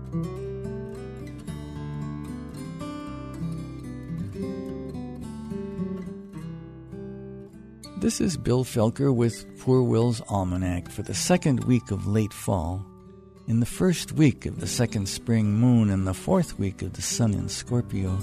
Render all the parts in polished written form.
This is Bill Felker with Poor Will's Almanac for the second week of late fall, in the first week of the second spring moon, and the fourth week of the sun in Scorpio.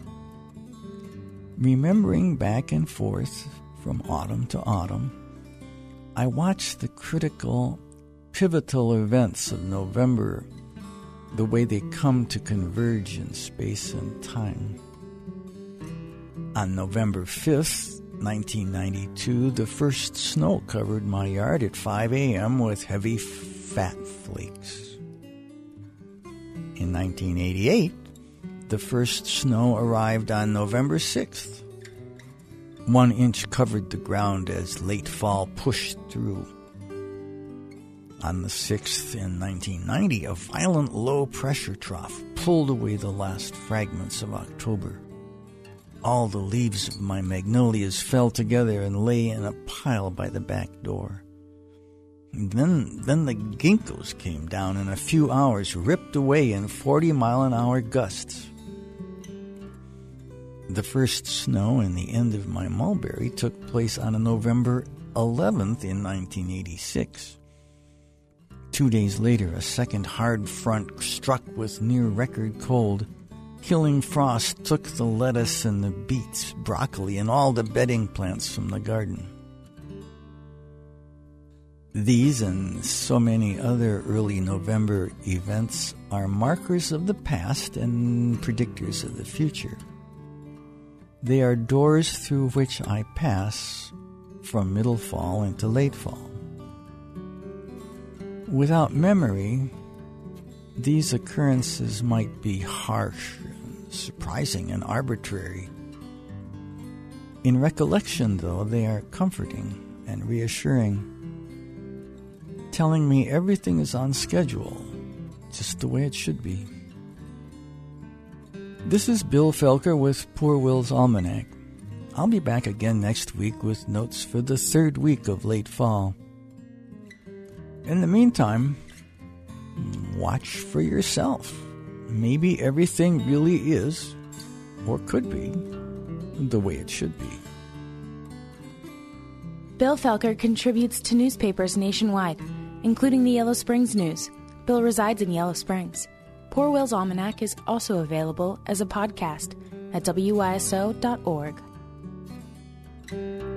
Remembering back and forth from autumn to autumn, I watched the critical, pivotal events of November, the way they come to converge in space and time. On November 5th, 1992, the first snow covered my yard at 5 a.m. with heavy, fat flakes. In 1988, the first snow arrived on November 6th. 1 inch covered the ground as late fall pushed through. On the 6th in 1990, a violent low-pressure trough pulled away the last fragments of October. All the leaves of my magnolias fell together and lay in a pile by the back door. And then the ginkgos came down in a few hours, ripped away in 40-mile-an-hour gusts. The first snow and the end of my mulberry took place on November 11th in 1986. 2 days later, a second hard front struck with near-record cold. Killing frost took the lettuce and the beets, broccoli, and all the bedding plants from the garden. These and so many other early November events are markers of the past and predictors of the future. They are doors through which I pass from middle fall into late fall. Without memory, these occurrences might be harsh, surprising, and arbitrary. In recollection, though, they are comforting and reassuring, telling me everything is on schedule, just the way it should be. This is Bill Felker with Poor Will's Almanac. I'll be back again next week with notes for the third week of late fall. In the meantime, watch for yourself. Maybe everything really is, or could be, the way it should be. Bill Felker contributes to newspapers nationwide, including the Yellow Springs News. Bill resides in Yellow Springs. Poor Will's Almanac is also available as a podcast at wyso.org.